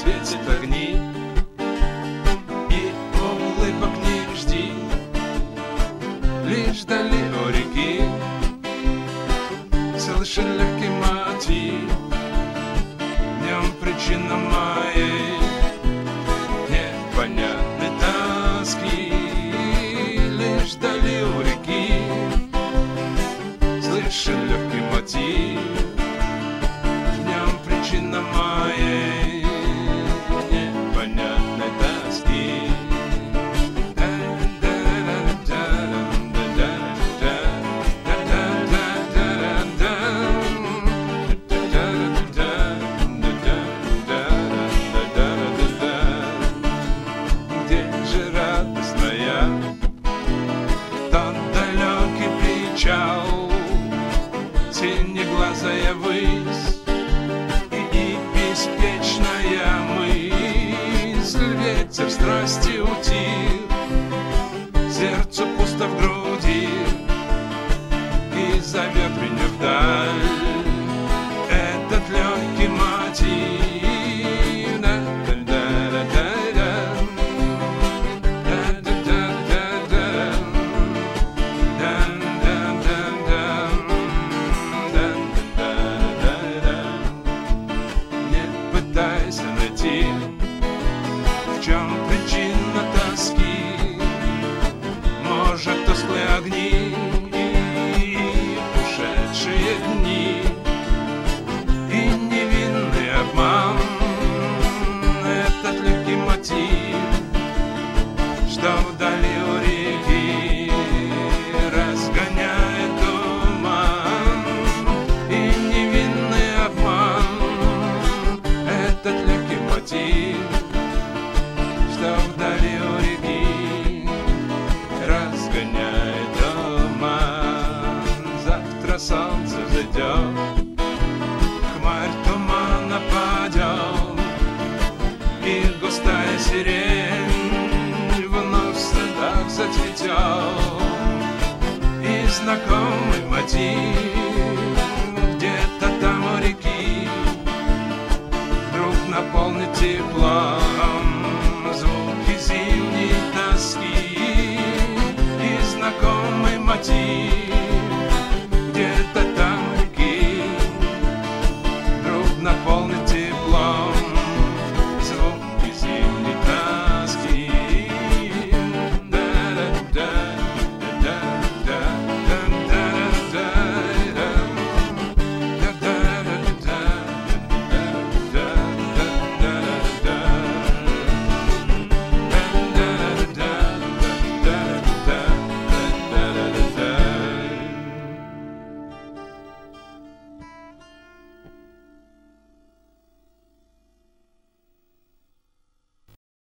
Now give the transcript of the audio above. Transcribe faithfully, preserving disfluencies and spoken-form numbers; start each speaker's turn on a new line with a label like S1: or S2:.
S1: светят огни, и улыбок не жди. Лишь вдали у реки слышен легкий мотив. В нем причина моей непонятной тоски. Лишь вдали у реки слышен легкий мотив. В нем причина моей непонятной тоски. Где же радостная тот далекий причал, синеглазая высь и беспечная мысль? Ветер страсти утих, сердцу пусто в груди, и зовет меня вдаль этот легкий мотив. Не пытайся найти, в чем причина тоски. Может, тусклые огни и ушедшие дни, и невинный обман, этот легкий мотив, что вдали у реки разгоняет туман. И невинный обман, этот легкий мотив, что вдали у реки разгоняет туман. Завтра солнце взойдет, хмарь тумана падет, и густая сирень вновь в садах зацветет. И знакомый мотив где-то там у реки вдруг наполнит теплом.